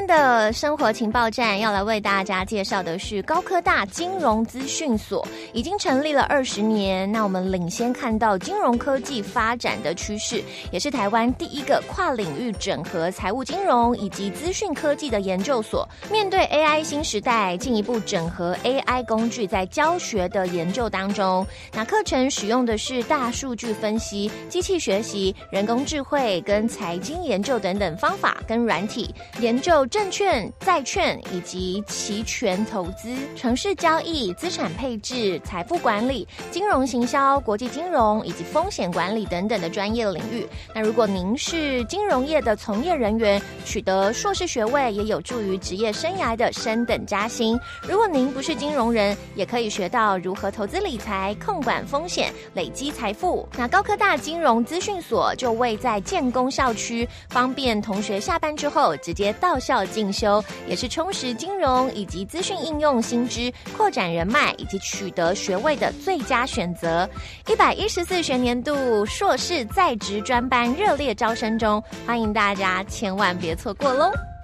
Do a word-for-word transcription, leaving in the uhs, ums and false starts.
天的生活情报站要来为大家介绍的是高科大金融资讯所，已经成立了二十年。那我们领先看到金融科技发展的趋势，也是台湾第一个跨领域整合财务金融以及资讯科技的研究所。面对 A I 新时代，进一步整合 A I 工具在教学的研究当中。那课程使用的是大数据分析、机器学习、人工智慧跟财经研究等等方法跟软体，研究证券、债券以及期权投资、程式交易、资产配置、财富管理、金融行销、国际金融以及风险管理等等的专业领域。那如果您是金融业的从业人员，取得硕士学位也有助于职业生涯的升等加薪。如果您不是金融人，也可以学到如何投资理财、控管风险、累积财富。那高科大金融资讯所就位在建工校区，方便同学下班之后直接到校进修，也是充实金融以及资讯应用新知、扩展人脉以及取得学位的最佳选择。一百一十四学年度硕士在职专班热烈招生中，欢迎大家千万别错过喽！